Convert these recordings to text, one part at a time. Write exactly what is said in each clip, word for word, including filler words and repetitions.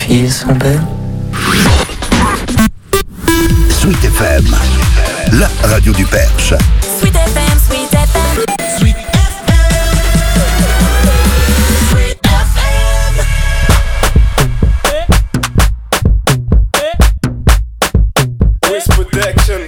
ils sont belles. Sweet F M, la radio du Perche. Sweet F M, Sweet F M. Sweet F M. Sweet F M. Wiz Protection.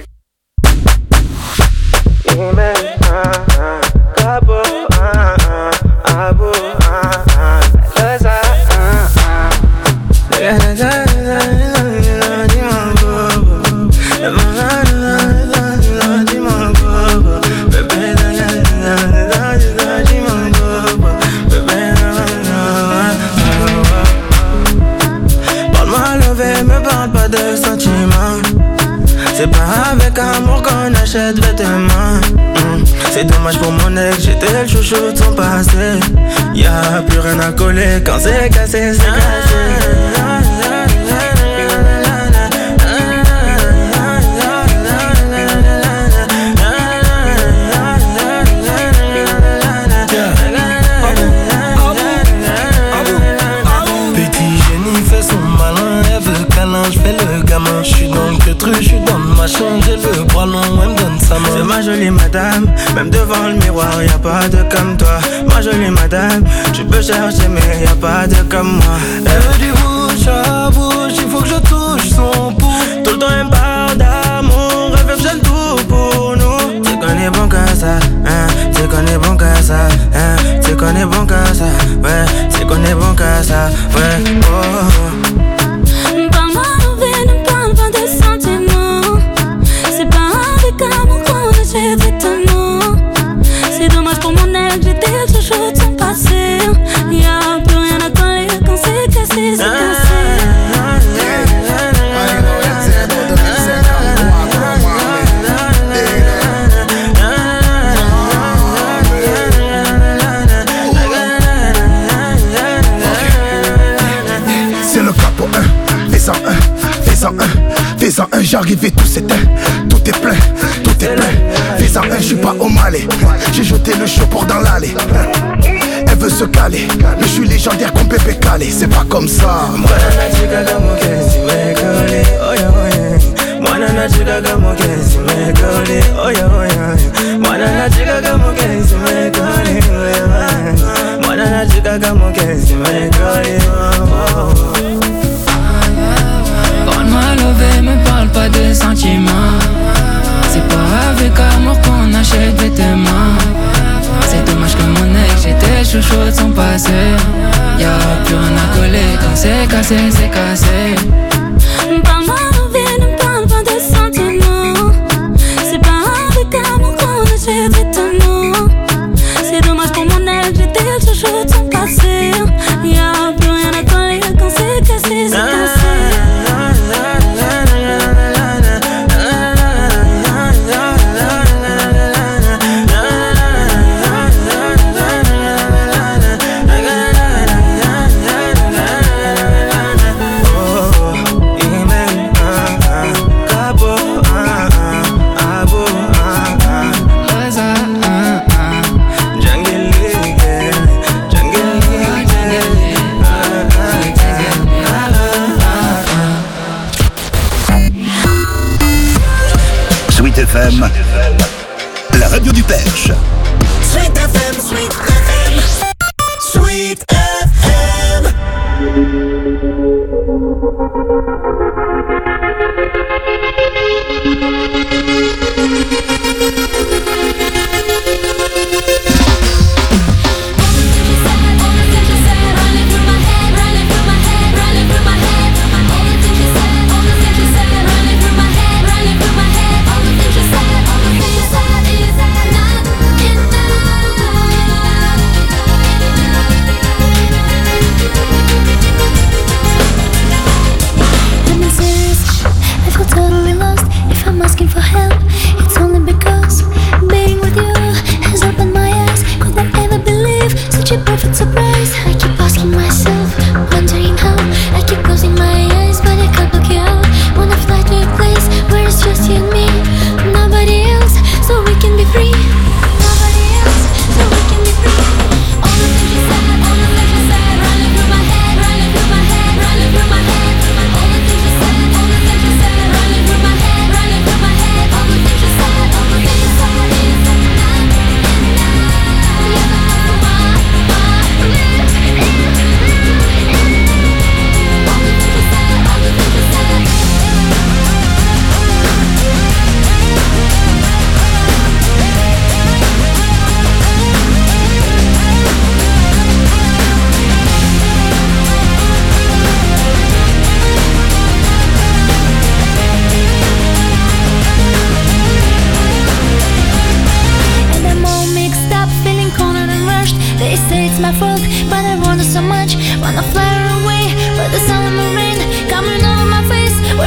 C'est pas avec amour qu'on achète vêtements. mmh. C'est dommage pour mon ex, j'étais le chouchou de son passé. Y'a plus rien à coller quand c'est cassé, c'est cassé. Je fais le gamin, j'suis dans le truc, j'suis dans le machin, j'ai le bras long, elle me donne sa main. C'est ma jolie madame, même devant le miroir, y'a pas de comme toi. Ma jolie madame, tu peux chercher mais y'a pas de comme moi. Elle veut du bouche à bouche, il faut que je touche son pouls. Tout le temps elle me parle d'amour, elle veut que j'aime tout pour nous. C'est qu'on est bon qu'à ça, hein, c'est qu'on est bon qu'à ça, hein, c'est qu'on est bon qu'à ça, ouais, c'est qu'on est bon qu'à ça, ouais, oh. C'est dommage pour mon ex, j'étais le chouchou de son passé. Y'a plus rien à coller quand c'est cassé, c'est cassé. C'est le capot un, fais-en un, fais-en un, fais-en un, j'arrive et tout s'éteint, tout est plein, tout est plein. Fais-en un, j'suis pas au Malais, j'ai jeté le show pour dans l'allée. Elle veut se caler, mais j'suis légendaire comme Pépé Calé, c'est pas comme ça. Parle-moi lové, me parle pas de sentiments. C'est pas avec amour qu'on achète vêtements. C'est dommage que mon ex, j'étais chouchou de son passé. Y'a plus rien à coller quand c'est cassé, c'est cassé. Parle-moi lové, ne parle pas de sentiments. C'est pas avec amour qu'on achète vêtements. C'est dommage pour mon ex, j'étais le chouchou de son passé. Y'a plus rien à coller quand c'est cassé, c'est cassé. F M, la radio du Perche. Sweet F M, Sweet F M, Sweet F M.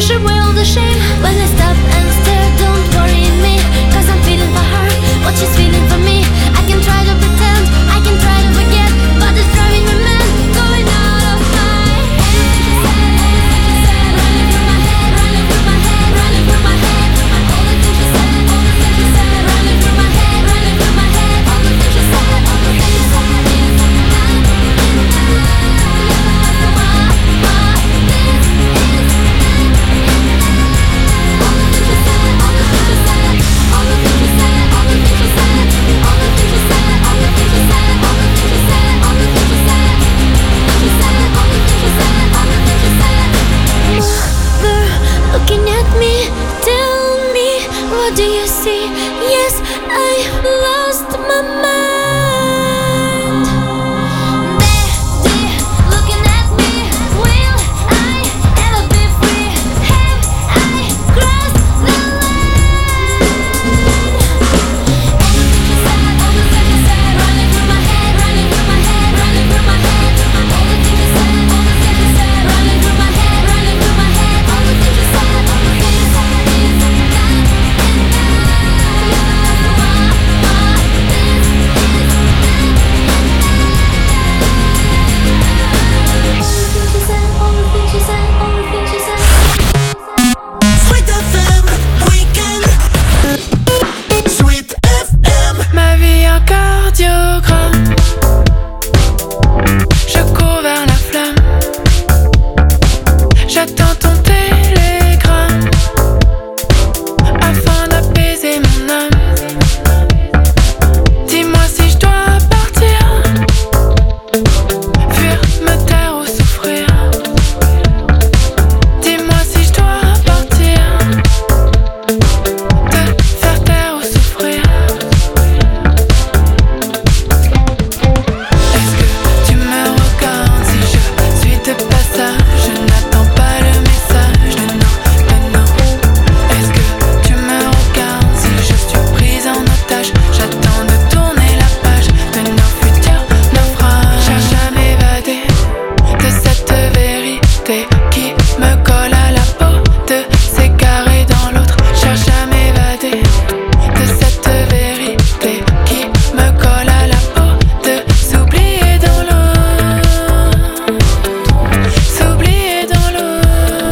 wash away all the shame. When I stop and stare, don't worry me, cause I'm feeling for her what she's feeling for me. I can try to pretend, I can try to forget, but it's driving me mad, going out of my head. Running through my head, running through my head, running through my head. All the things you said, all the things you said, running through my head, running through my head. All the things you said, all the things you said. Looking at me, tell me, what do you see? Yes, I lost my mind. Daddy, looking at me, will I ever be free? Have I crossed the line? All the things you said, all the things you said, running through my head, running through my head, running through my head. All the things you said, all the things you said, running through my head, running through my head. All the things you said. Ma vie un cardiogramme. Je cours vers la flamme. J'attends ton télégramme afin d'apaiser mon âme. Dis-moi si je dois partir, fuir, me taire ou souffrir. Dis-moi si je dois partir, te faire taire ou souffrir. Est-ce que tu me regardes si je suis de passage? Je n'attends pas le message de non, de non. Est-ce que tu me regardes si je suis prise en otage? J'attends de tourner la page de nos futurs naufrages. Cherche à m'évader de cette vérité qui me colle à la peau, de s'égarer dans l'autre. Cherche à m'évader de cette vérité qui me colle à la peau, de s'oublier dans l'autre, s'oublier dans l'autre.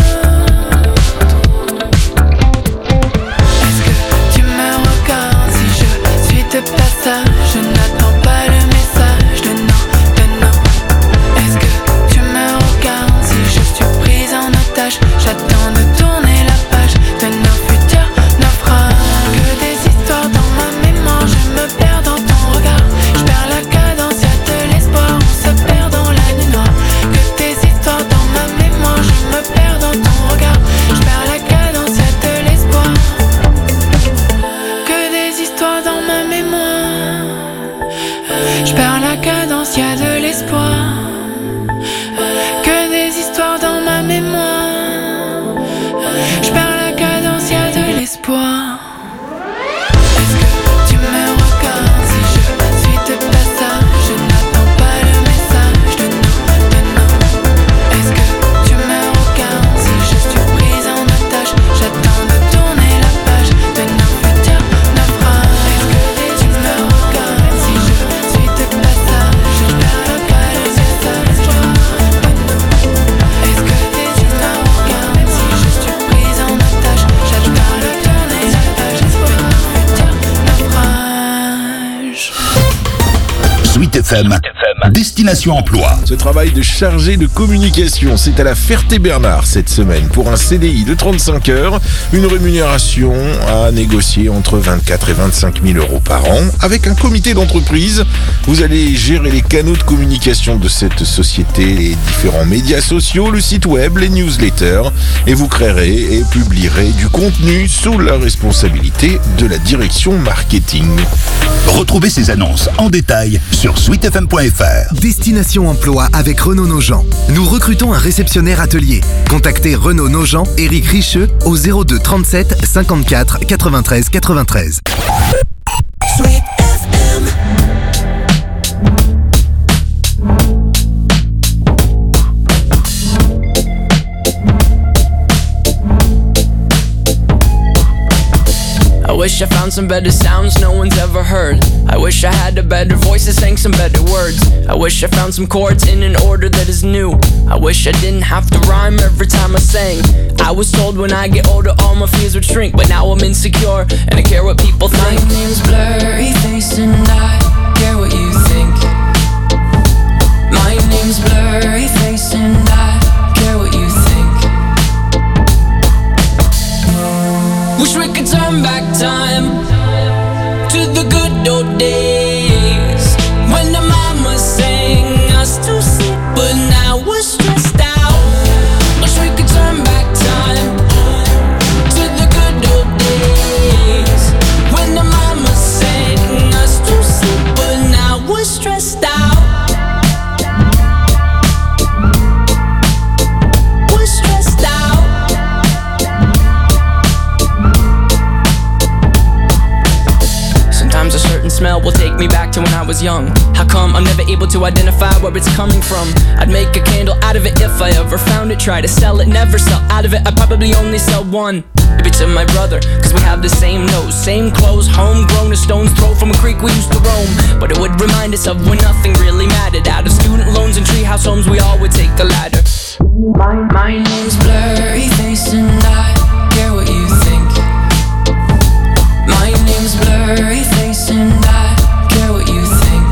Est-ce que tu me regardes si je suis de passage? Je n'attends pas le message de non, de non. Est-ce que tu me regardes si je suis prise en otage? J'attends de tourner la page de nos futurs naufrages. Que des histoires dans ma mémoire, je me perds dans ton regard. Je perds la cadence, y'a de l'espoir, on se perd dans la nuit noire. Que des histoires dans ma mémoire, je me perds dans ton regard. Je perds la cadence, y'a de l'espoir. Que des histoires dans ma mémoire. Je perds la cadence, y'a de l'espoir. Que des histoires dans ma mémoire. Je perds la cadence, y'a de l'espoir. Est-ce que tu me regardes si je suis de passage? Je n'attends pas le message de non, de non. Est-ce que tu me regardes si je suis prise en otage? J'attends de tourner la page de nos futurs naufrages. Est-ce que tu me regardes si je suis de passage? Je perds la cadence, y'a de l'espoir. Est-ce que tu me regardes si je suis prise en otage? J'attends de tourner la page de nos futurs naufrages. Sweet F M, Destination Emploi. Ce travail de chargé de communication, c'est à la Ferté-Bernard cette semaine pour un C D I de trente-cinq heures, une rémunération à négocier entre vingt-quatre et vingt-cinq mille euros par an. Avec un comité d'entreprise, vous allez gérer les canaux de communication de cette société, les différents médias sociaux, le site web, les newsletters, et vous créerez et publierez du contenu sous la responsabilité de la direction marketing. Retrouvez ces annonces en détail sur sweet f m point f r. Destination Emploi avec Renaud Nogent. Nous recrutons un réceptionnaire atelier. Contactez Renaud Nogent, Éric Richeux au zéro deux trente-sept cinquante-quatre quatre-vingt-treize quatre-vingt-treize. Sweet F M. wish I found some better sounds no one's ever heard. I wish I had a better voice that sang some better words. I wish I found some chords in an order that is new. I wish I didn't have to rhyme every time I sang. I was told when I get older all my fears would shrink, but now I'm insecure and I care what people think. My name's Blurry Face and I care what you think. My name's Blurry Face and I care what you think. Wish we could turn back time to the good old days when the mama sang us to sleep, but now we're stressed out. Wish we could turn back time to the good old days when the mama sang us to sleep, but now we're stressed out. We're stressed out. Sometimes a certain smell will take me back to when I was young. How come I'm never able to identify where it's coming from? I'd make a candle out of it if I ever found it. Try to sell it, never sell out of it. I'd probably only sell one. Maybe to my brother, cause we have the same nose, same clothes, homegrown, a stone's throw from a creek we used to roam. But it would remind us of when nothing really mattered. Out of student loans and treehouse homes, we all would take the ladder. My, my name's Blurry Face and I care what you think. My name's Blurry Face and I care what you think.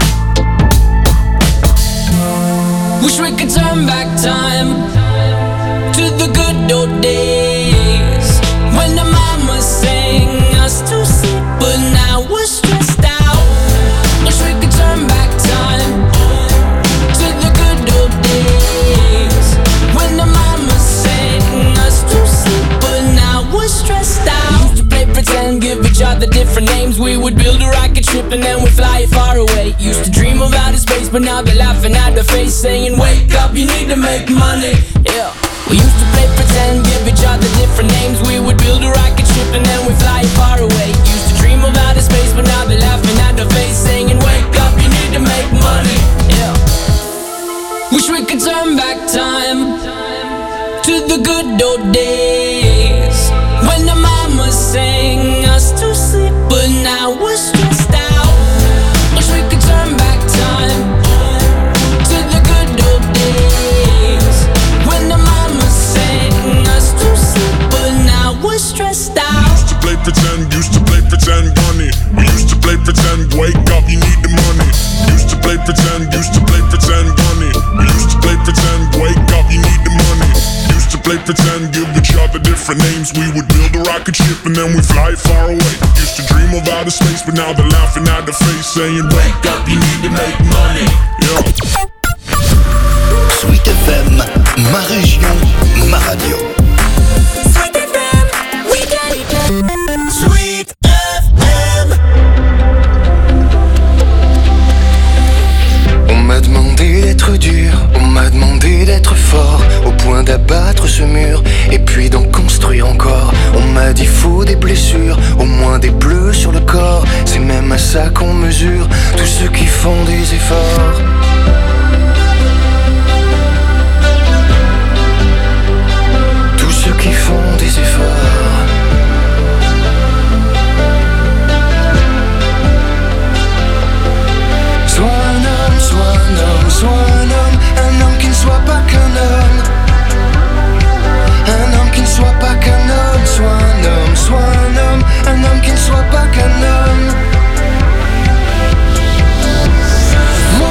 Wish we could turn back time to the good old days when the mama sang us to sleep, but now we're stressed out. Wish we could turn back time to the good old days when the mama sang us to sleep, but now we're stressed out. Used to play pretend, give each other different names. We would build a rocket ship and then we'd fly far away. Used to dream of outer space, but now they're laughing at the face, saying wake up, you need to make money. Yeah. We used to play pretend, give each other different names. We would build a rocket ship and then we fly far away. Used to dream of outer space, but now they're laughing at the face, saying wake up, you need to make money. Yeah. Wish we could turn back time to the good old days when the mama sang us to sleep, but now we're stressed out. Wish we could turn back time to the good old days when the mama sang us to sleep, but now we're stressed out. Used to play pretend, used to play pretend, money. We used to play pretend, wake up, you need the money. Used to play pretend, used to play pretend, money. We used to play pretend, wake up, you need the money. Used to play pretend, give each other different names. We would build a rocket ship and then we fly far away. Used to dream of outer space, but now they're laughing at the face, saying wake up, you need to make money. Yeah. Sweet F M, ma région, ma radio. Sweet F M, we got it. Sweet F M. On m'a demandé d'être dur, on m'a demandé d'être fort, au point d'abattre ce mur, et puis d'en construire encore. On m'a dit faut des blessures, au moins des bleus sur le corps. C'est même à ça qu'on mesure tous ceux qui font des efforts. Tous ceux qui font des efforts. Sois un homme, sois un homme, sois un homme, un homme qui ne soit pas qu'un homme. Un homme qui ne soit pas qu'un homme, sois un homme, sois un homme, un homme qui ne soit pas qu'un homme. Moi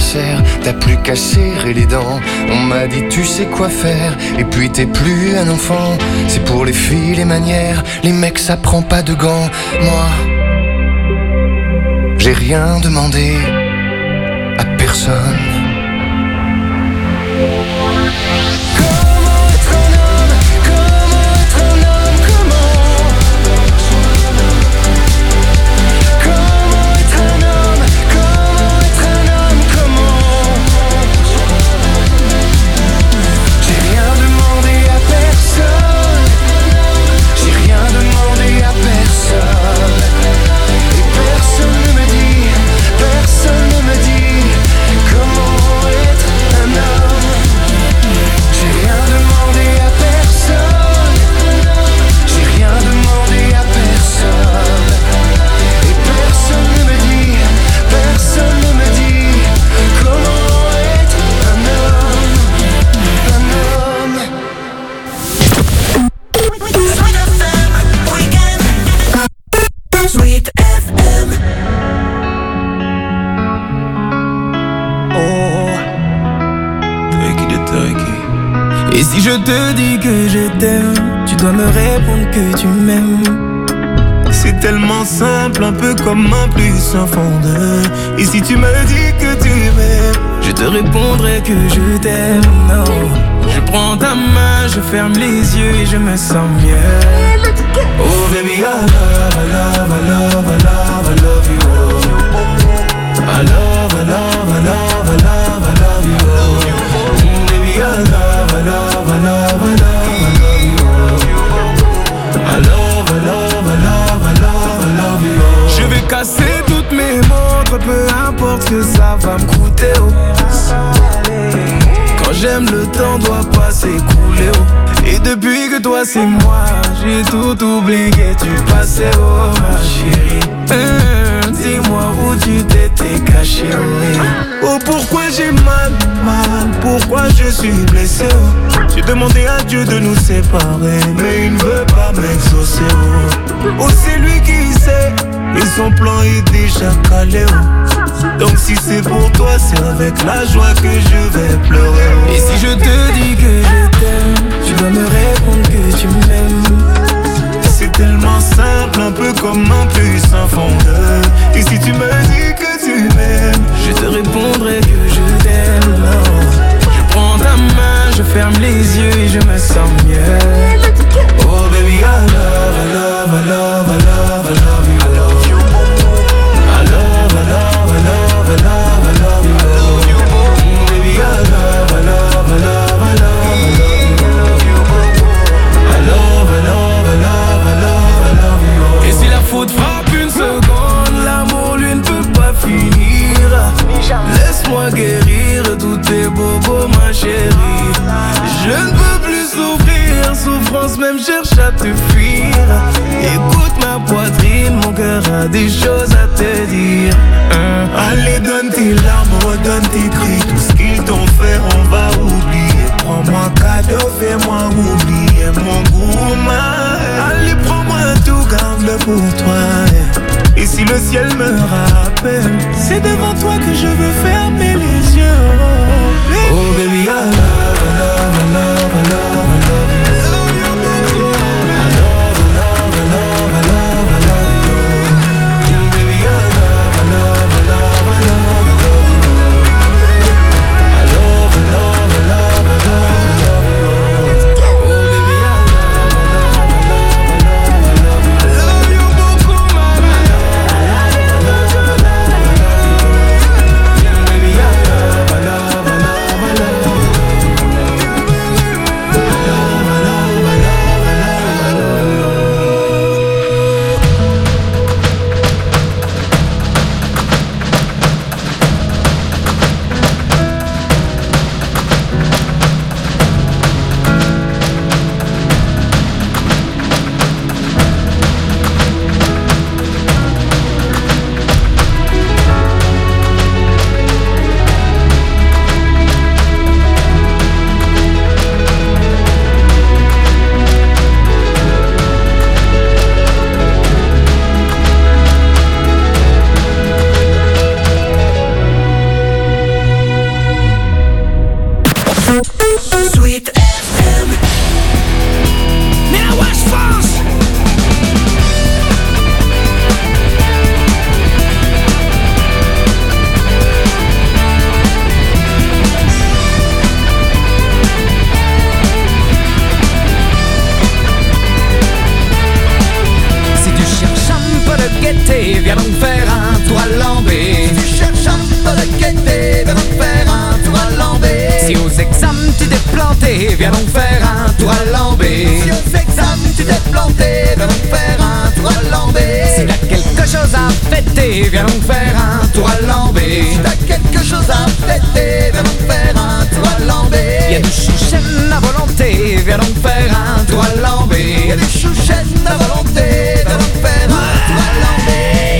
l'anniversaire, t'as plus qu'à serrer les dents. On m'a dit tu sais quoi faire, et puis t'es plus un enfant. C'est pour les filles les manières, les mecs ça prend pas de gants. Moi, j'ai rien demandé à personne. Et si je te dis que je t'aime, tu dois me répondre que tu m'aimes. C'est tellement simple, un peu comme un plus un fond de. Et si tu me dis que tu m'aimes, je te répondrai que je t'aime. Non, je prends ta main, je ferme les yeux et je me sens mieux. Oh baby, I love, I love, I love, I love, I love you. I love, I love, I love, I love, I love you. Mm, baby, I love, I love, I love, I love, I love you. I love, I love, I love, I love, I love you. Je vais casser toutes mes montres, peu importe ce que ça va me coûter. Oh. Quand j'aime, le temps doit pas s'écouler. Oh. Et depuis que toi c'est moi, j'ai tout oublié, tu passais, oh ma chérie. Hum, dis-moi où tu t'étais caché, oh. Oh pourquoi j'ai mal, mal, pourquoi je suis blessé, oh. J'ai demandé à Dieu de nous séparer, mais il ne veut pas m'exaucer, oh. Oh c'est lui qui sait, et son plan est déjà calé, oh. Donc si c'est pour toi, c'est avec la joie que je vais pleurer, oh. Et si je te dis que je t'aime, tu dois me répondre que tu m'aimes. C'est tellement simple, un peu comme un plus un fond de. Et si tu me dis que tu m'aimes, je te répondrai que je t'aime. Non. Je prends ta main, je ferme les yeux et je me sens mieux. Oh baby, I love, I love, I love, I love, I love you. I love you. I love, I love, I love, I love, I love you. Mm, baby, I love, I love, I love, I love, I love you. Et si la faute frappe une seconde, l'amour lui ne peut pas finir. Laisse-moi guérir tous tes bobos ma chérie. Je ne peux plus souffrir, souffrance même cherche à te fuir. Écoute ma poitrine, mon cœur a des choses à te dire. hein. Allez donne tes larmes, donne tes cris. Tout ce qu'ils t'ont fait on va oublier. Prends-moi cadeau, fais-moi oublier mon gourmand. Allez prends-moi tout, garde-le pour toi. Et si le ciel me rappelle, c'est devant toi que je veux fermer les yeux. Oh baby, I love, I love, I love, I love, I love you. I love, I love, I love, I love, I love you. Baby, I love, I love, I love, I love, I love you. I love, I love, I love, I love, I love you. Oh baby, I love, I love, I love, I love, I love you. I love you beaucoup, mama. I love, I love, I love, I love you. Baby, I Sweet F M. Mais la Wesh France. Si tu cherches un peu de gaieté, viens donc faire un tour à Lambé. Si tu cherches un peu de gaieté, viens donc faire un tour à Lambé. Si aux examens tu t'es planté, viens donc faire un tour à Lambé. Si aux examens tu t'es planté, viens donc faire un tour à Lambé. Si t'as quelque chose à fêter, viens donc faire un tour à Lambé. Si t'as quelque chose à fêter, viens donc faire un tour à Lambé. Y'a du chouchen à volonté, viens donc faire un tour à Lambé. Y'a du chouchen à volonté, viens donc faire un tour à Lambé.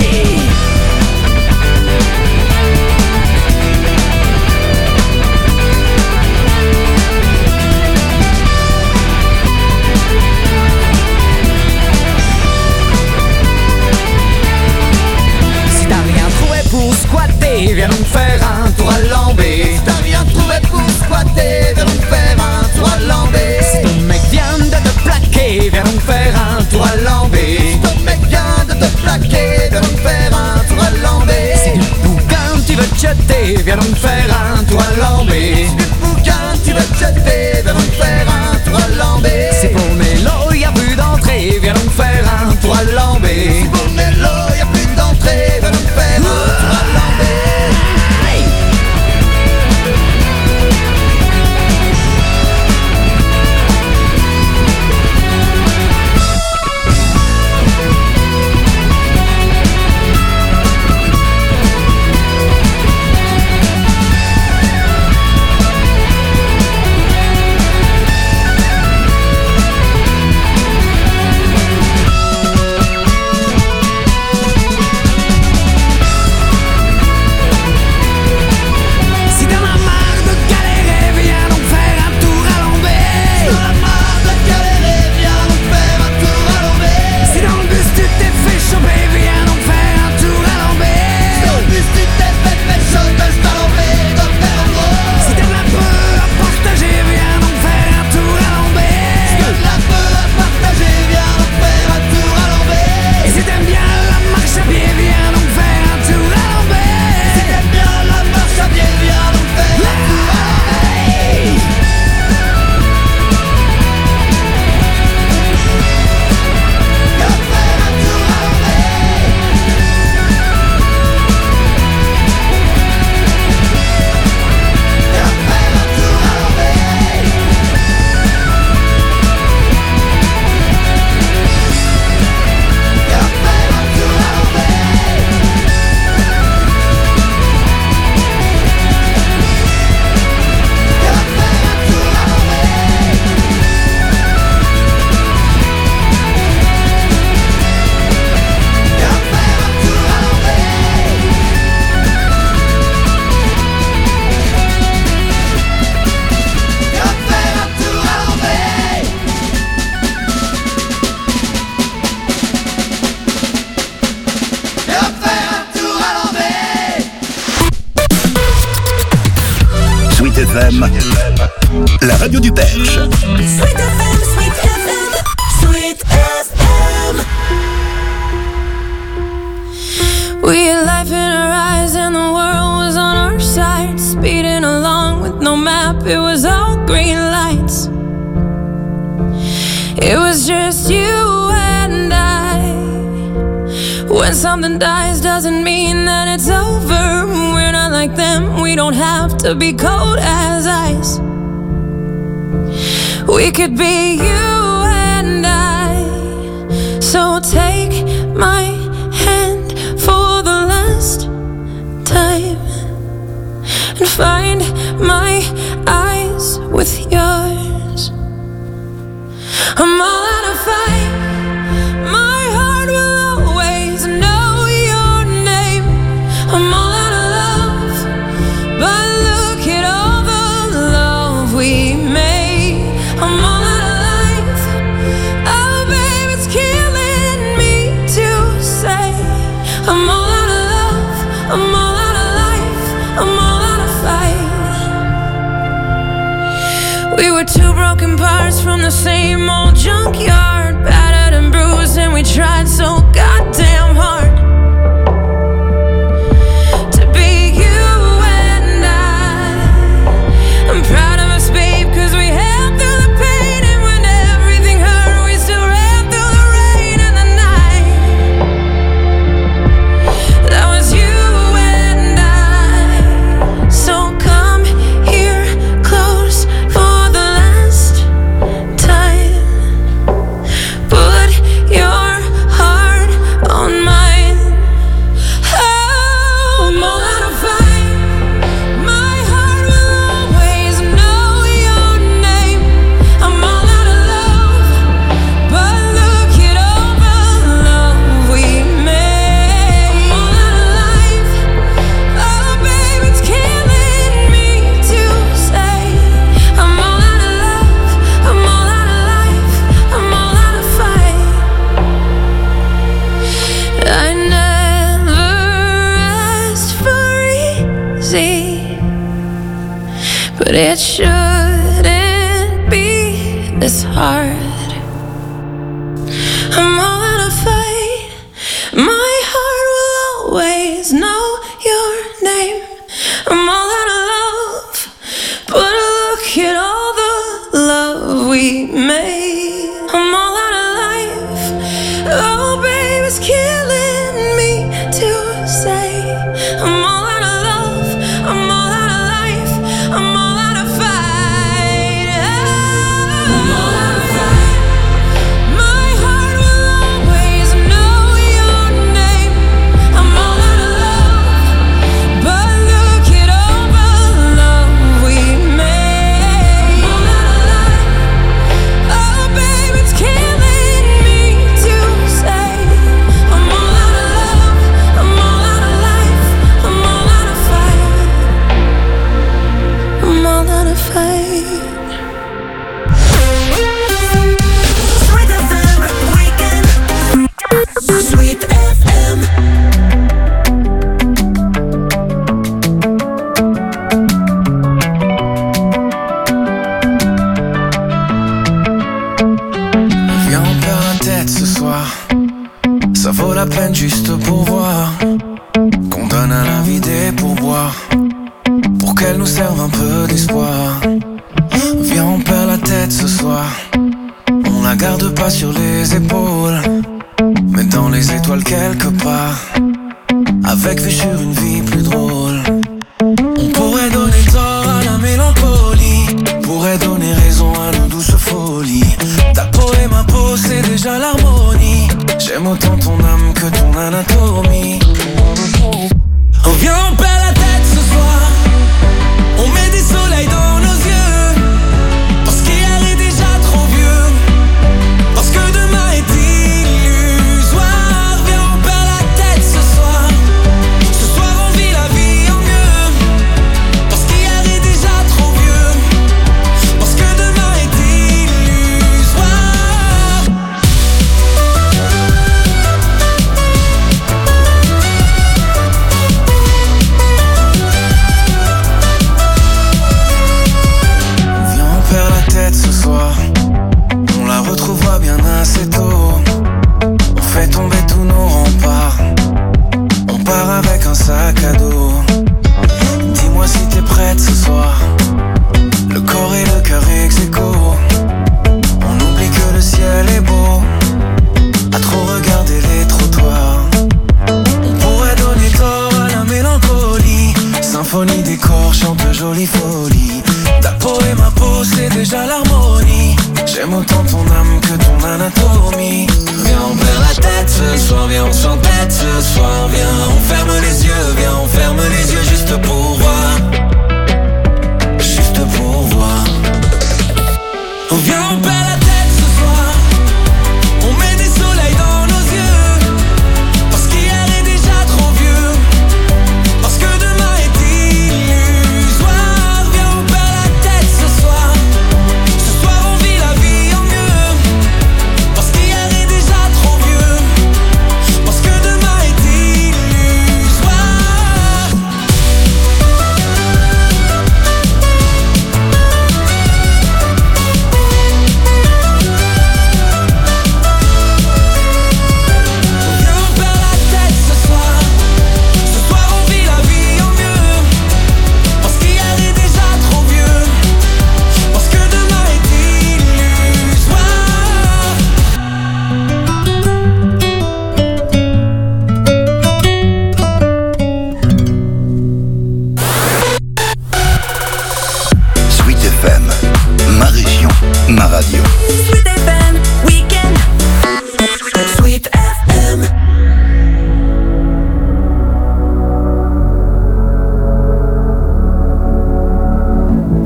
Squatter, viens donc faire un tour à Lambé. Si t'as rien trouvé pour squatter, viens donc faire un tour à Lambé. Si ton mec vient de te plaquer, viens donc faire un tour à Lambé. Si ton mec vient de te plaquer, viens donc faire un tour à Lambé. Si du bouquin tu veux te jeter, viens donc faire un tour à Lambé. Si du bouquin tu veux te jeter, viens donc faire un tour à Lambé. Si pour Mélo y'a plus d'entrée, viens donc faire un tour à Lambé. Si pour Mélo y'a plus d'entrée, viens donc faire un tour à Lambé. La radio du Belge. Sweet F M, Sweet F M, Sweet F M. We had life in our eyes and the world was on our side. Speeding along with no map, it was all green lights. It was just you and I. When something dies doesn't mean that it's over. We're not like them, we don't have to be cold as ice. We could be you and I. So take my hand for the last time and find my eyes with yours. I'm all out of fight. My heart will always know your name. I'm all out of love, but look at all the love we made. I'm all out of life. Oh, babe, it's killing me to say. I'm all out of love. I'm all out of life. I'm all out of fight. We were two broken parts from the same old junkyard, battered and bruised, and we tried so goddamn hard to be you and I. I'm proud of us, babe, cause we held through the pain, and when everything hurt, we still ran through the rain and the night. That was you and I. So come here close for the last time. Put your heart on mine. Oh, I'm all out of fight. My heart will always know your name. I'm all out of love, but look at all the love we made. I'm all out of life. Oh, babe, it's killing me to say. I'm all out of love. I'm all out of life. I'm all out of fight. I never asked for easy, but it shouldn't be this hard. I'm all out of fight. My heart will always know your name. I'm all out of love, but look at all the love we made. I'm all out of life. Oh, babe, it's killing me to say. I'm all out of love. I'm all out of life. I'm all out of fight. I'm all out of fight. My heart will always know your name. I'm all out of love, but look at all the love we made. I'm all out of life. Oh, babe, it's killing me to say. I'm all out of love. I'm all out of life. I'm all out of fight. I'm all out of fight. Sweet F M Weekend. Sweet F M. Viens, on perd la tête ce soir. Ça vaut la peine juste pour voir qu'on donne à la vie des pourboires pour qu'elle nous serve un peu d'espoir. Viens, on perd la tête ce soir. On la garde pas sur les épaules, mais dans les étoiles quelque part, avec vue sur une vie plus drôle. On pourrait donner tort à la mélancolie, pourrait donner raison à nos douces folies. Ta peau et ma peau, c'est déjà l'harmonie. J'aime autant ton âme que ton anatomie. On vient, on perd la tête ce soir. On met des soleils dans nos yeux, parce qu'hier est déjà trop vieux, parce que demain est illusoire. Viens, on perd la tête ce soir. Ce soir on vit la vie en mieux, parce qu'hier est déjà trop vieux, parce que demain est illusoire. Viens, on perd la tête ce soir. On la retrouvera bien assez tôt. On fait tomber tous nos remparts. On part avec un sac à dos. Dis-moi si t'es prête ce soir. Le corps et le cœur ex aequo. On oublie que le ciel est beau, à trop regarder les trottoirs. On pourrait donner tort à la mélancolie. Symphonie des corps chante jolie folie. Ta peau et ma peau, c'est déjà l'harmonie. J'aime autant ton âme que ton anatomie. Viens, on perd la tête ce soir. Viens, on s'entête ce soir. Viens, on ferme les yeux. Viens, on ferme les yeux juste pour voir. Juste pour voir. Viens, on perd la tête ce soir. On met des soleils dans nos yeux, parce qu'hier est déjà trop vieux, parce que demain est illusoire. Viens, on perd la tête ce soir. Ce soir on vit la vie en mieux, parce qu'hier est déjà trop vieux, parce que demain est illusoire.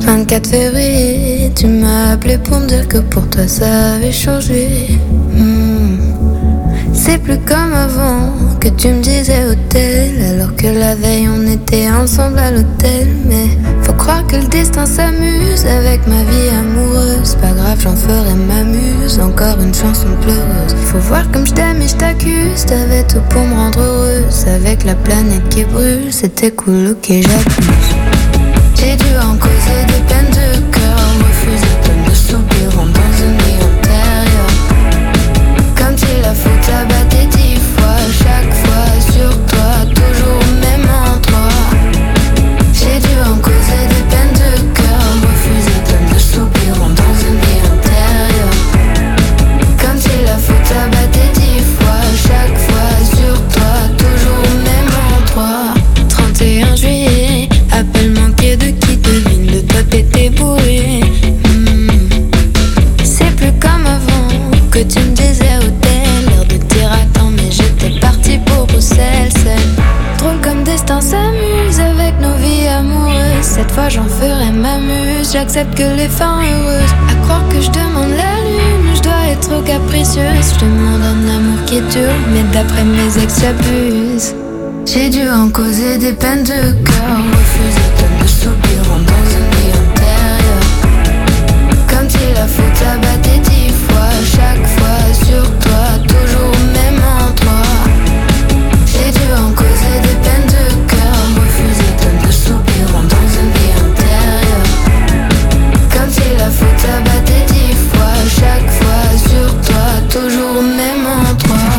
vingt-quatre février, tu m'as appelé pour me dire que pour toi ça avait changé. Hmm. C'est plus comme avant que tu me disais hôtel, alors que la veille on était ensemble à l'hôtel. Mais faut croire que le destin s'amuse avec ma vie amoureuse. Pas grave, j'en ferai ma muse, encore une chanson pleureuse. Faut voir comme je t'aime et je t'accuse, t'avais tout pour me rendre heureuse. Avec la planète qui brûle, c'était cool, ok j'abuse. J'ai dû en causer des peines de cœur, refuser plein de soupirs dans une vie antérieure. Comme si la faute abattait dix fois, chaque fois sur toi, toujours au même endroit. J'ai dû en causer des peines de cœur, refuser plein de soupirs dans une vie antérieure. Comme si la faute abattait dix fois, chaque fois sur toi, toujours au même endroit. trente et un juillet, appel manqué de qui devine, le top était bourré. Hmm. C'est plus comme avant que tu me disais hôtel, l'air de dire attends mais j'étais partie pour Bruxelles. C'est drôle comme destin s'amuse avec nos vies amoureuses. Cette fois j'en ferai ma muse, j'accepte que les fins heureuses. À croire que je demande la lune, je dois être capricieuse. Je demande un amour qui dure, mais d'après mes ex j'abuse. J'ai dû en causer des peines de cœur, refuser plein de soupirs dans une vie antérieure. Comme si la faute abattait dix fois, chaque fois sur toi, toujours au même endroit. J'ai dû en causer des peines de cœur, refuser plein de soupirs dans une vie antérieure. Comme si la faute abattait dix fois, chaque fois sur toi, toujours au même endroit.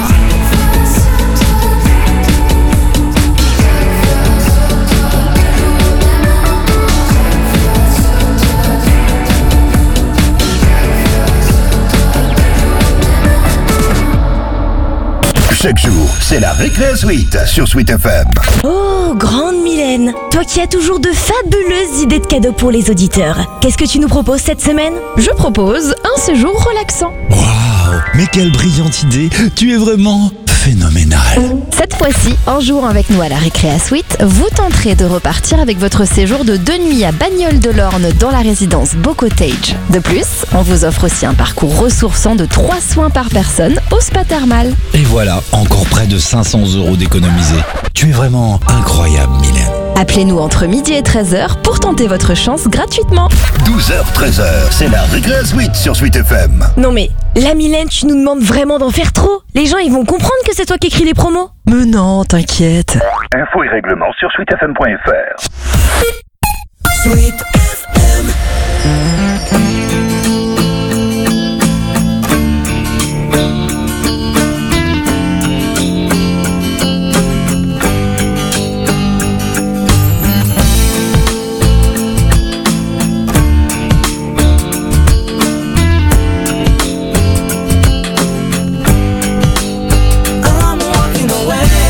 Chaque jour, c'est la Récré Suite sur Sweet F M. Oh, grande Mylène, toi qui as toujours de fabuleuses idées de cadeaux pour les auditeurs. Qu'est-ce que tu nous proposes cette semaine? Je propose un séjour relaxant. Waouh, mais quelle brillante idée! Tu es vraiment phénoménal. Cette fois-ci, en jouant avec nous à la Récré Suite, vous tenterez de repartir avec votre séjour de deux nuits à Bagnoles-de-l'Orne dans la résidence Beau Cottage. De plus, on vous offre aussi un parcours ressourçant de trois soins par personne au spa thermal. Et voilà, encore près de cinq cents euros d'économiser. Tu es vraiment incroyable, Mylène. Appelez-nous entre midi et treize heures pour tenter votre chance gratuitement. douze heures treize heures, c'est la Récré Suite sur Sweet F M. Non mais, la Mylène, tu nous demandes vraiment d'en faire trop. Les gens, ils vont comprendre que c'est toi qui écris les promos. Mais non, t'inquiète. Infos et règlements sur sweet f m point f r. Sweet F M.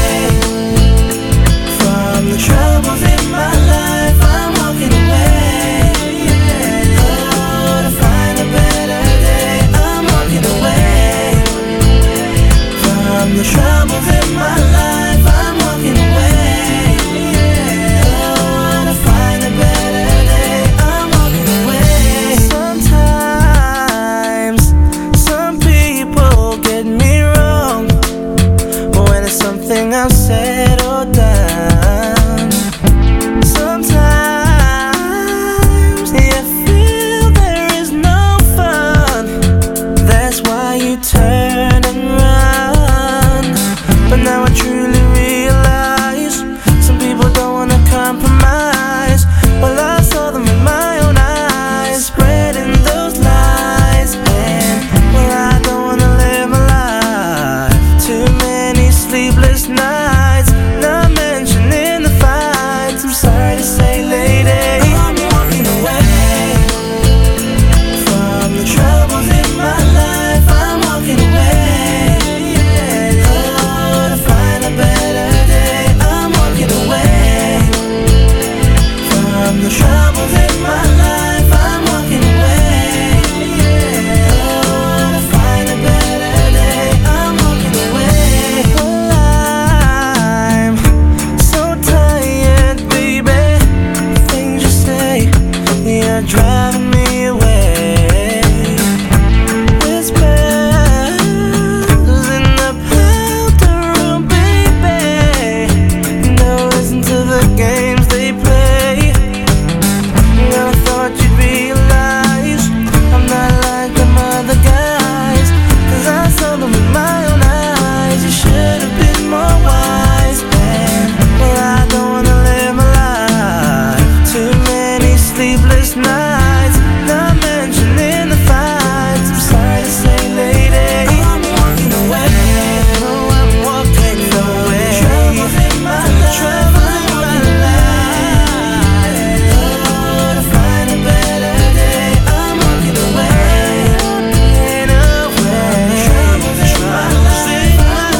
Troubles in my life, I'm walking away. sleepless nights, not mentioning the fights. I'm sorry to say, lady, I'm walking away. Oh, I'm walking away. Trouble in my life, trouble in my life. Oh, to find a better day, I'm walking away. Walking away. Trouble in my life,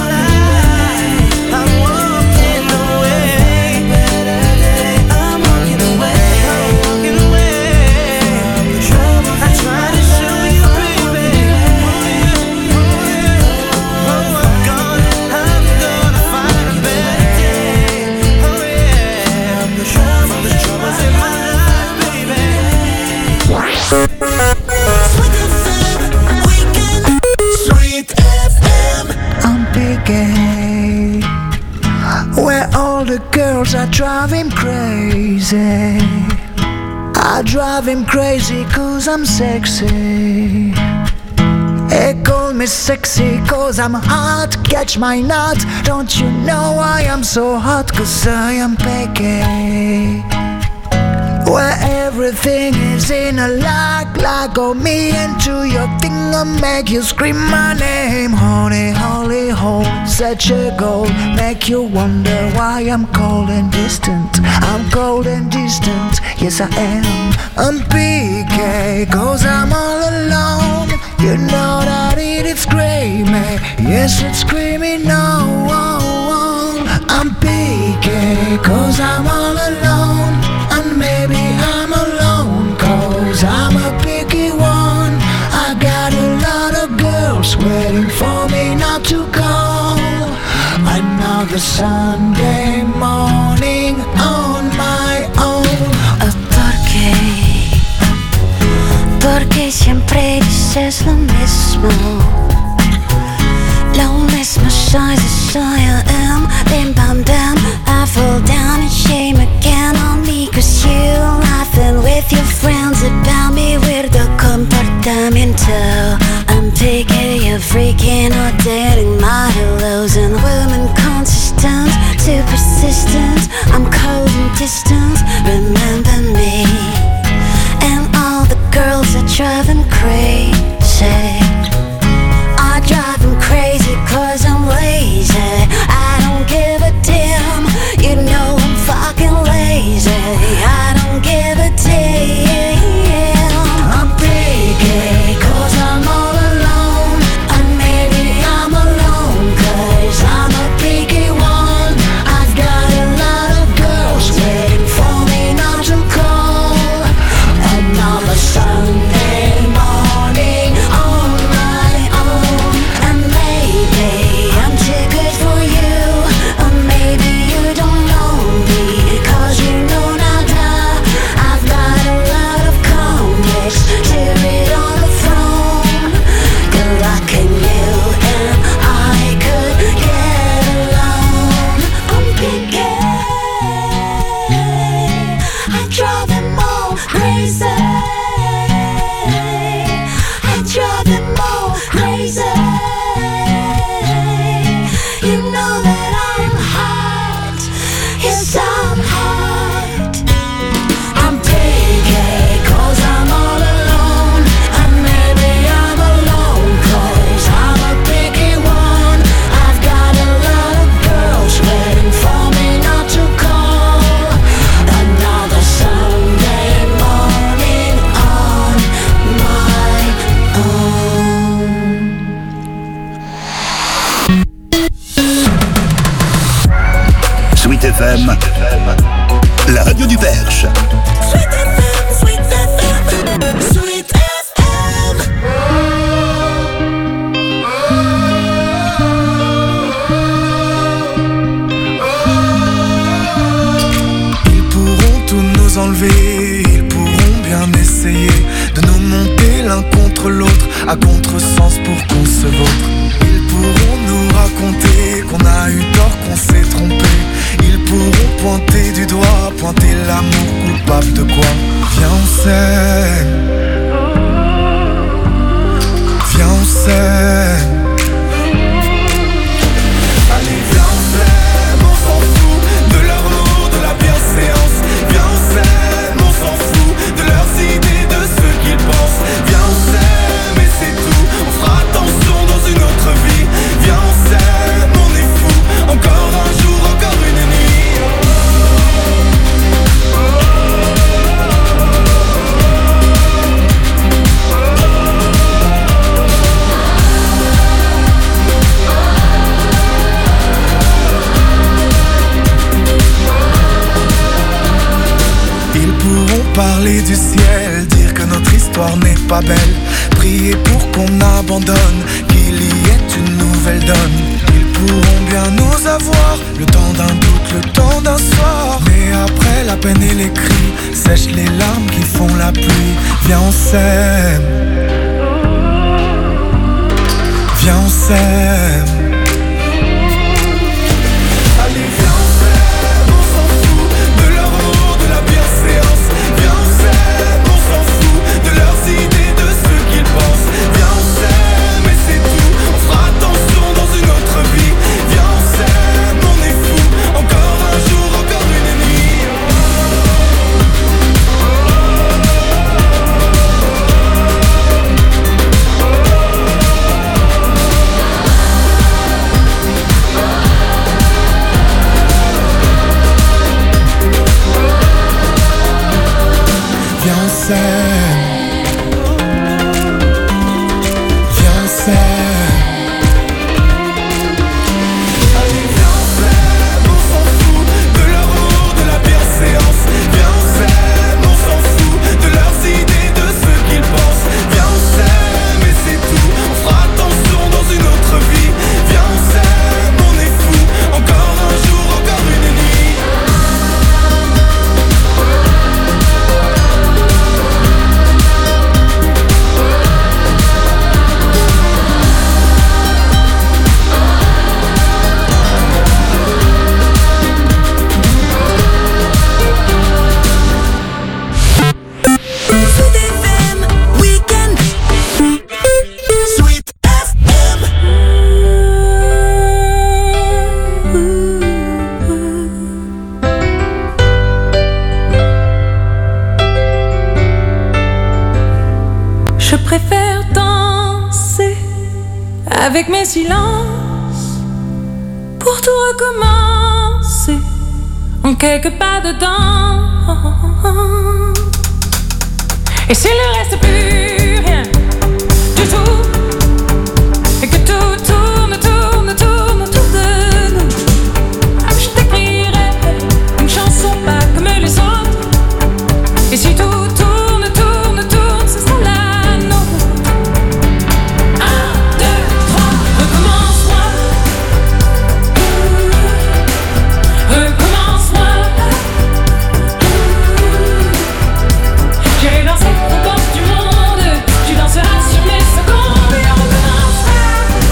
I'm walking away. Better day, I'm walking away. I'm walking away. Trouble, I try to show you, baby. Oh, I'm gonna, I'm gonna find a better day. Oh yeah, the trouble, the trouble's in my life, baby. Sweet F M. I'm picking where all the girls are driving crazy. I drive him crazy cause I'm sexy. They call me sexy cause I'm hot. Catch my nut. Don't you know I am so hot cause I am picky. Where everything is in a lock, lock on me into your thing and make you scream my name. Honey, holy hole, such a goal, make you wonder why I'm cold and distant. I'm cold and distant, yes I am. I'm P K, cause I'm all alone. You know that it is screaming, yes it's screaming no. I'm P K, cause I'm all alone. And maybe I'm alone cause I'm a picky one. I got a lot of girls waiting for me not to call. Another Sunday morning on my own. ¿Por qué? Porque siempre dices lo mismo. Lo mismo soy, soy I am. Bim bam bam, I fall down in shame again on me. Cause you laughing with your friends about me. Weirdo comportamiento. I'm picky, you're freaking or dating my hellos. And women consistent, too persistent. I'm cold and distant, remember me. And all the girls that drive them crazy. I drive them crazy cause I'm lazy. I don't give a damn. You know I'm fucking lazy. I don't give a damn. I'm picky cause I'm all alone. And maybe I'm alone cause I'm a picky one. I've got a lot of girls waiting for me not to call. Another Sunday morning on my own. And maybe I'm too good for you. Or maybe you don't know me cause you know nada. I've got a lot of complex to read on the phone. Good luck in you and I could get along. I'm picky. I drive them all crazy. I drive them all crazy. You know that I'm hot. Yes, I'm hot. I'm picky cause I'm all alone. And maybe I'm alone cause I'm a picky one. I've got a lot of girls waiting for me not to call. Another Sunday morning on my own. Sweet F M, la radio du Perche. Sweet F M, Sweet F M, Sweet F M. Ils pourront tout nous enlever, ils pourront bien essayer de nous monter l'un contre l'autre à contresens pour qu'on se vautre. Ils pourront nous raconter qu'on a eu tort, qu'on s'est trompé. Ils pourront pointer du doigt, pointer l'amour coupable de quoi. Viens on s'aime, viens on s'aime. Allez viens on s'aime, on s'en fout de leur mot, de la bienséance. Viens on s'aime, on s'en fout de leurs tomber du ciel, dire que notre histoire n'est pas belle, prier pour qu'on abandonne, qu'il y ait une nouvelle donne. Ils pourront bien nous avoir, le temps d'un doute, le temps d'un soir. Mais après la peine et les cris, sèche les larmes qui font la pluie. Viens on s'aime, viens on s'aime. Allez viens on s'aime, on s'en fout de leur amour, de la bienséance. Viens on s'aime, on s'en fout de leurs idées, de ce qu'ils pensent. Viens on s'aime et c'est tout, on fera attention dans une autre vie. Viens on s'aime, on est fou, encore un jour, encore une nuit. Viens on s'aime, viens on s'aime. Allez viens on s'aime, on s'en fout de leur amour, de la bienséance. Viens on s'aime, on s'en fout de leurs idées, de ce qu'ils pensent. Viens on s'aime et c'est tout, on fera attention dans une autre vie. Viens on s'aime, on est fou, encore un jour, encore une nuit. Sweet F M Weekend. Sweet F M. Je préfère danser avec mes silences pour tout recommencer en quelques pas dedans. Et s'il ne reste plus rien du tout, et que tout tourne, tourne, tourne autour de nous, je t'écrirai une chanson pas comme les autres. Et si tout tourne, tourne, tourne, ce sera la nôtre. Un, deux, trois, recommence-moi. Recommence-moi. J'irai danser aux portes du monde, tu danseras sur mes secondes et on recommencera.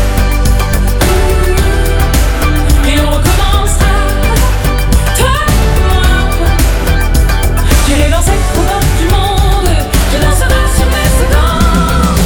Et on recommencera. Toi et moi. J'irai danser aux portes du monde, tu danseras sur mes secondes.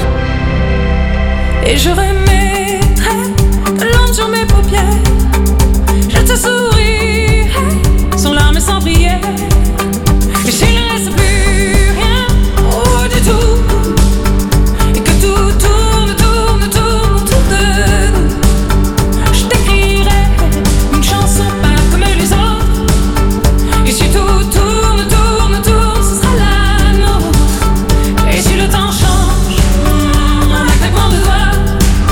Et je remettrai de l'encre sur mes paupières. Je te sourirai sans larmes et sans prière. Et s'il ne reste plus rien, oh du tout, et que tout tourne, tourne, tourne autour de nous, je t'écrirai une chanson pas comme les autres. Et si tout tourne, tourne, tourne, ce sera la nôtre. Et si le temps change, en un claquement de doigts,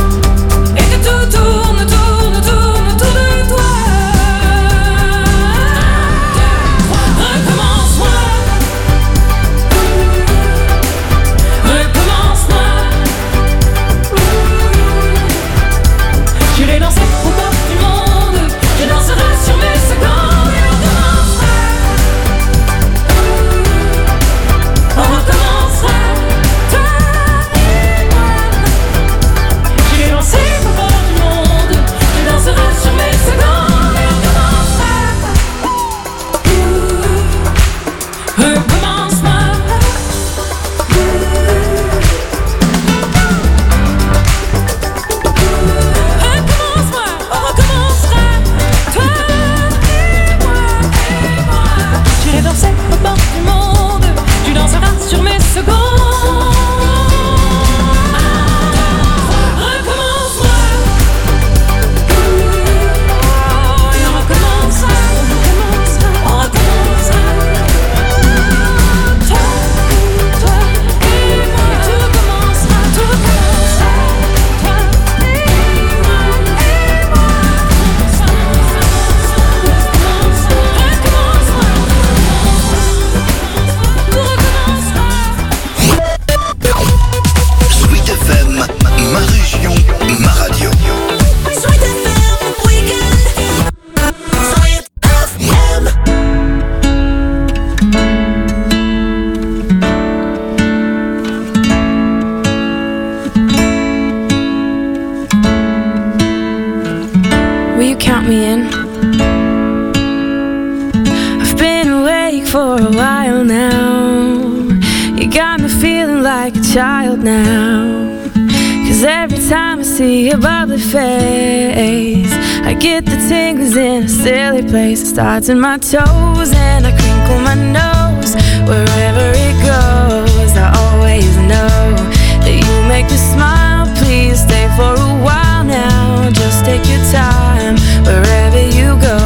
like a child now. Cause every time I see your bubbly face, I get the tingles in a silly place. It starts in my toes and I crinkle my nose. Wherever it goes, I always know that you make me smile. Please stay for a while now. Just take your time wherever you go.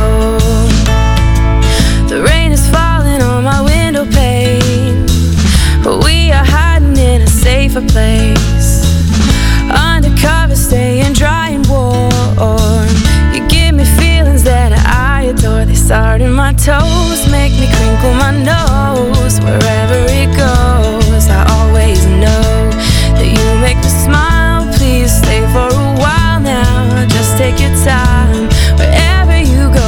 The rain is falling on my window pane, but we are hiding in a safer place. Undercover, staying dry and warm. You give me feelings that I adore. They start in my toes, make me crinkle my nose. Wherever it goes, I always know that you make me smile. Please stay for a while now. Just take your time wherever you go.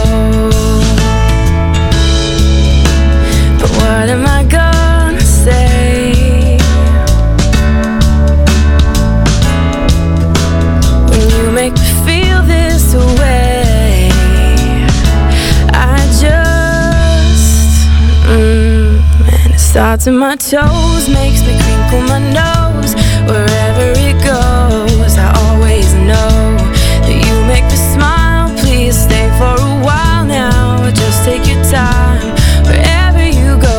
But what am I gonna say when you make me feel this way? I just mm, and it starts in my toes, makes me crinkle my nose. Wherever it goes, I always know that you make me smile. Please stay for a while now. Just take your time wherever you go.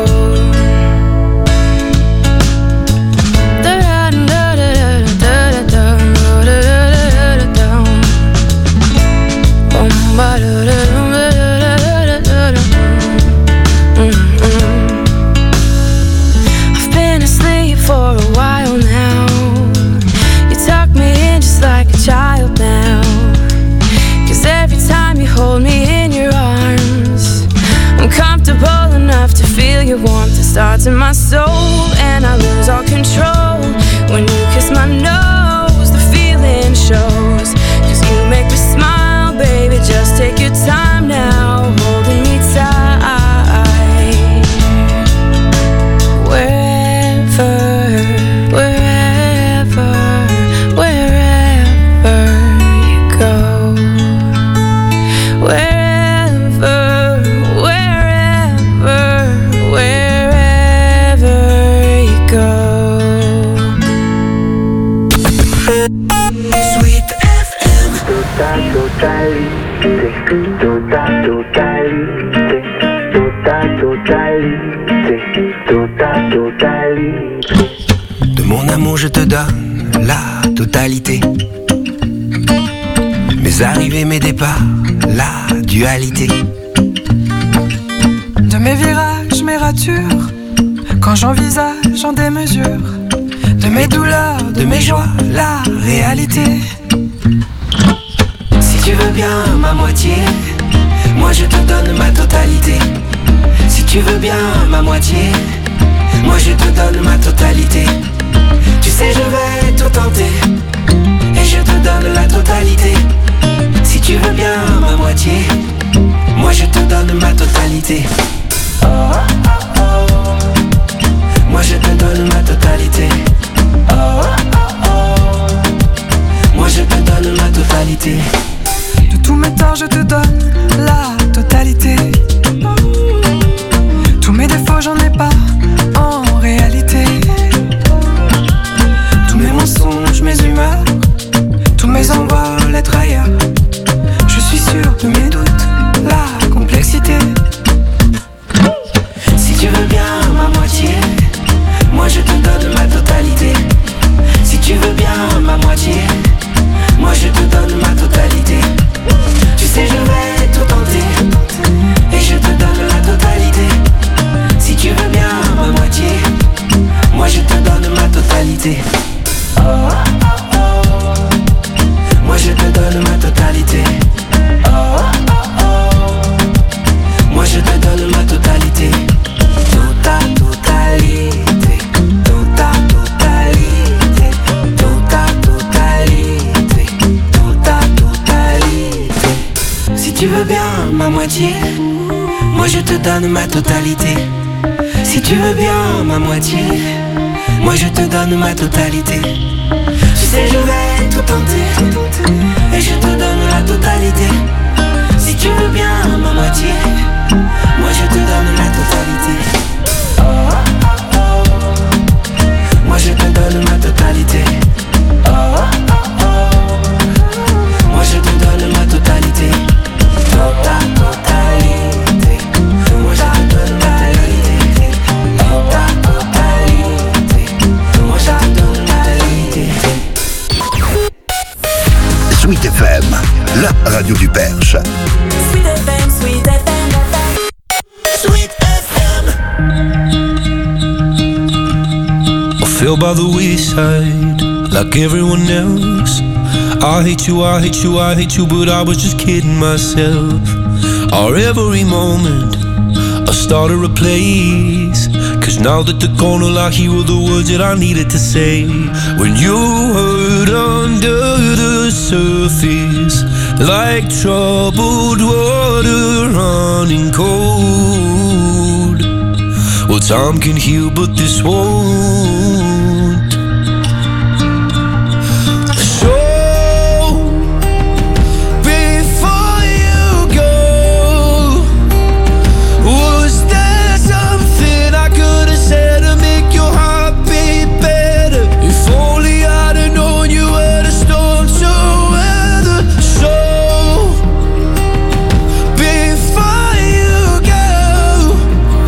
I've been asleep for a while now. You tuck me in just like a child now. Cause every time you hold me in your arms, I'm comfortable enough to feel your warmth. It starts in my soul and I lose all control. When you kiss my nose, the feeling shows. Cause you make me smile, baby, just take your time now, holding me tight. Wherever, wherever, wherever you go. Wherever, wherever, wherever you go. Sweet F M. Total, totalité, total, totalité, total, totalité, total, totalité. De mon amour je te donne la totalité. Mes arrivées, mes départs, la dualité. De mes virages, mes ratures, quand j'envisage en démesure, de mes douleurs, de mes joies, la réalité. Si tu veux bien ma moitié, moi je te donne ma totalité. Si tu veux bien ma moitié, moi je te donne ma totalité. Tu sais je vais tout tenter et je te donne la totalité. Si tu veux bien ma moitié, moi je te donne ma totalité. Oh, oh, oh, oh. Moi je te donne ma totalité. Oh, oh, oh. Moi je te donne ma totalité. De tous mes torts je te donne la totalité. Tous mes défauts j'en ai pas en réalité. Tous mes mensonges, mes humeurs, tous mes envols, être ailleurs. Je suis sûr de mes doutes, la complexité. Si tu veux bien ma moitié, moi je te donne ma totalité. Si tu veux bien ma moitié, moi je te donne ma totalité. Tu sais je vais tout tenter et je te donne la totalité. Si tu veux bien ma moitié, moi je te donne ma totalité. Oh, oh, oh. Moi je te donne ma totalité. Oh, oh, oh. Moi je te donne ma totalité. Tota totalité, tota totalité, tota totalité, tota totalité. Si tu veux bien ma moitié, moi je te donne ma totalité. Si tu veux bien ma moitié, moi je te donne ma totalité. Tu sais je vais tout tenter et je te donne la totalité. Si tu veux bien ma moitié, moi je te donne la totalité. Oh, oh, oh. Moi je radio du Perche. Sweet F M, Sweet F M, Sweet F M. I fell by the wayside like everyone else. I hate you, I hate you, I hate you, but I was just kidding myself. Our every moment I started a place, cause now that the corner lock, here were the words that I needed to say. When you hurt under the surface, like troubled water running cold. Well, time can heal, but this won't. So, before you go, was there something I could have said to make your heart beat better? If only I'd have known you were the storm to weather. So, before you go,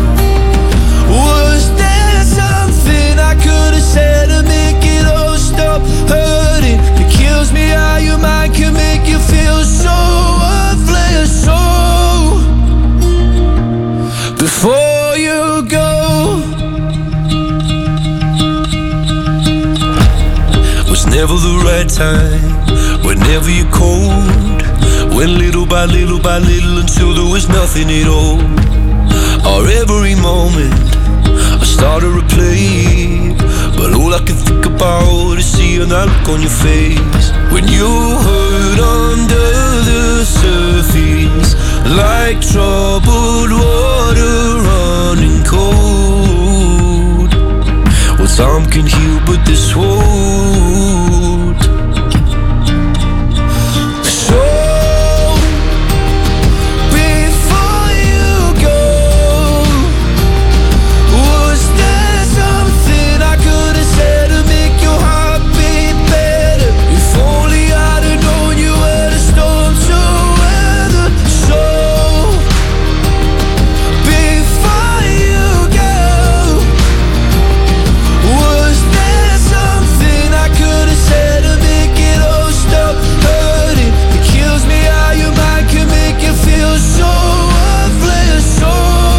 was there something I could have said to make it all stop hurting? It kills me how your mind can make you feel so worthless. So, before you go, was never the right time, whenever you're cold. Went little by little by little until there was nothing at all. Our every moment I started to play, but all I can think about is seeing that look on your face. When you hurt under the surface, like troubled water running cold. Well, time can heal, but this won't. So, before you go, was there something I could have said to make your heart beat better? If only I'd have known you were the storm to weather. So, before you go, was there something I could have said to make it all stop hurting? It kills me how your mind can make you feel so worthless. So,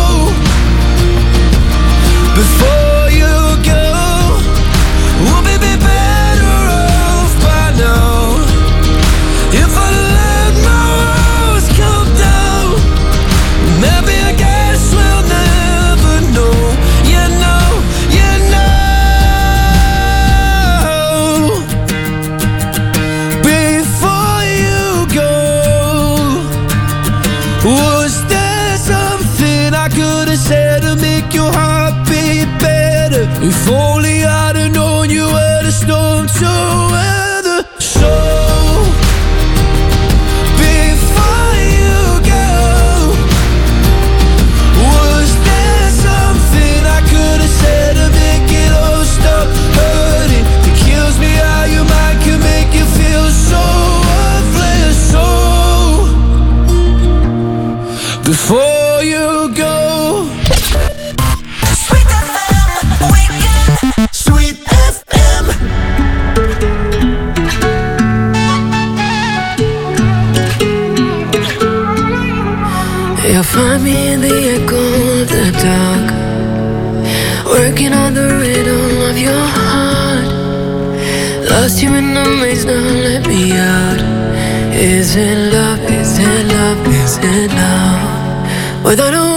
before you go, we'll be better off by now. If I let my walls come down, maybe I guess we'll never know. You know, you know. Before you go, was there something I could have said to make your heart beat better? If only I'd have known you were the storm to weather. So, before you go, was there something I could have said to make it all stop hurting? It kills me how your mind can make you feel so worthless. So, before you go, Sweet F M, Weekend, Sweet F M. You'll find me in the echo of the dark, working on the rhythm of your heart. Lost you in the maze, now let me out. Is it love, is it love, is it love? Without a